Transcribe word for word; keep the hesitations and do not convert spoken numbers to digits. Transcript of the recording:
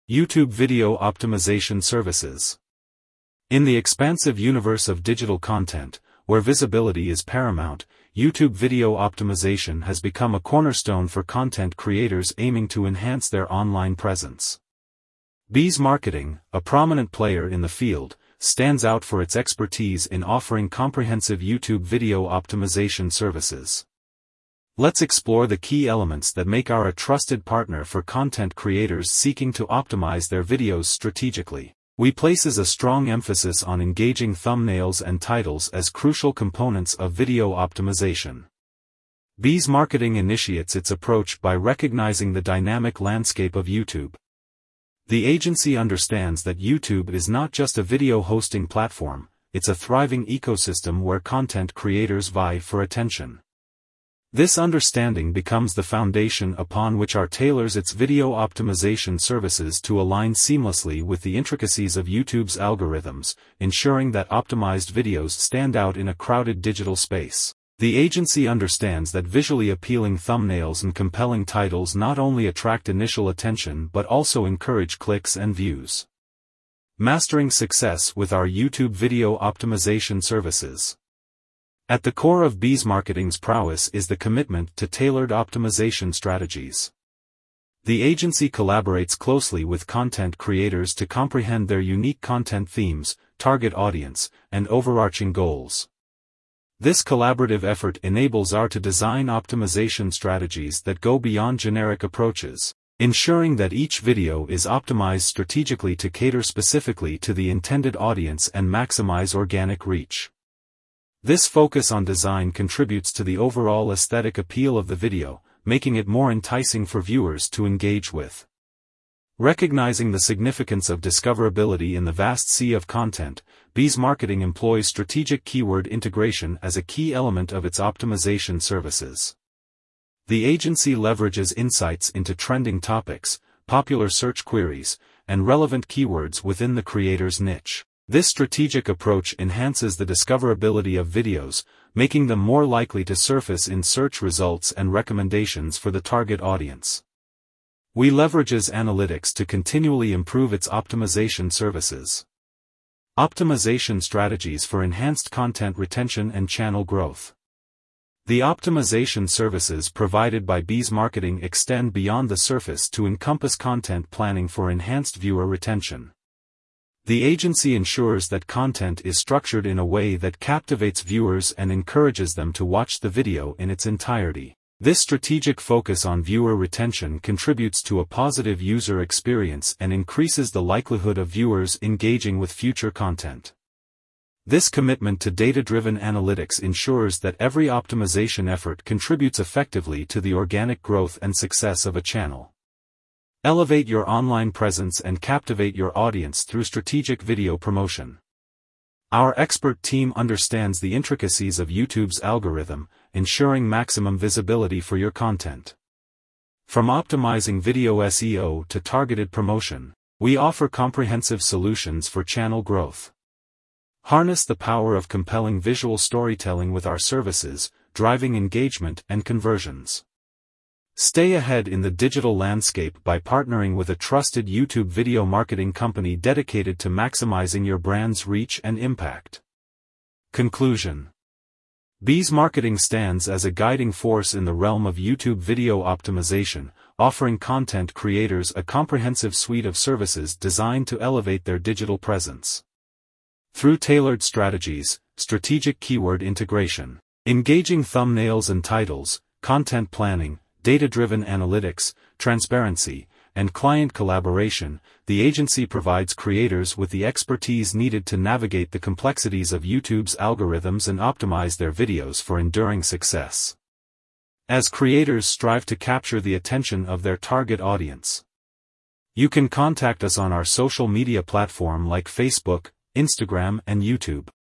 YouTube Video Optimization Services. In the expansive universe of digital content, where visibility is paramount, YouTube Video Optimization has become a cornerstone for content creators aiming to enhance their online presence. Bees Marketing, a prominent player in the field, stands out for its expertise in offering comprehensive YouTube video optimization services. Let's explore the key elements that make our a trusted partner for content creators seeking to optimize their videos strategically. We places a strong emphasis on engaging thumbnails and titles as crucial components of video optimization. Bees Marketing initiates its approach by recognizing the dynamic landscape of YouTube. The agency understands that YouTube is not just a video hosting platform, it's a thriving ecosystem where content creators vie for attention. This understanding becomes the foundation upon which it tailors its video optimization services to align seamlessly with the intricacies of YouTube's algorithms, ensuring that optimized videos stand out in a crowded digital space. The agency understands that visually appealing thumbnails and compelling titles not only attract initial attention but also encourage clicks and views. Mastering success with our YouTube video optimization services. At the core of Bees Marketing's prowess is the commitment to tailored optimization strategies. The agency collaborates closely with content creators to comprehend their unique content themes, target audience, and overarching goals. This collaborative effort enables us to design optimization strategies that go beyond generic approaches, ensuring that each video is optimized strategically to cater specifically to the intended audience and maximize organic reach. This focus on design contributes to the overall aesthetic appeal of the video, making it more enticing for viewers to engage with. Recognizing the significance of discoverability in the vast sea of content, Bees Marketing employs strategic keyword integration as a key element of its optimization services. The agency leverages insights into trending topics, popular search queries, and relevant keywords within the creator's niche. This strategic approach enhances the discoverability of videos, making them more likely to surface in search results and recommendations for the target audience. We leverages analytics to continually improve its optimization services. Optimization strategies for enhanced content retention and channel growth. The optimization services provided by Bees Marketing extend beyond the surface to encompass content planning for enhanced viewer retention. The agency ensures that content is structured in a way that captivates viewers and encourages them to watch the video in its entirety. This strategic focus on viewer retention contributes to a positive user experience and increases the likelihood of viewers engaging with future content. This commitment to data-driven analytics ensures that every optimization effort contributes effectively to the organic growth and success of a channel. Elevate your online presence and captivate your audience through strategic video promotion. Our expert team understands the intricacies of YouTube's algorithm, ensuring maximum visibility for your content. From optimizing video S E O to targeted promotion, we offer comprehensive solutions for channel growth. Harness the power of compelling visual storytelling with our services, driving engagement and conversions. Stay ahead in the digital landscape by partnering with a trusted YouTube video marketing company dedicated to maximizing your brand's reach and impact. Conclusion. Bees Marketing stands as a guiding force in the realm of YouTube video optimization, offering content creators a comprehensive suite of services designed to elevate their digital presence. Through tailored strategies, strategic keyword integration, engaging thumbnails and titles, content planning, data-driven analytics, transparency, and client collaboration, the agency provides creators with the expertise needed to navigate the complexities of YouTube's algorithms and optimize their videos for enduring success. As creators strive to capture the attention of their target audience, you can contact us on our social media platform like Facebook, Instagram, and YouTube.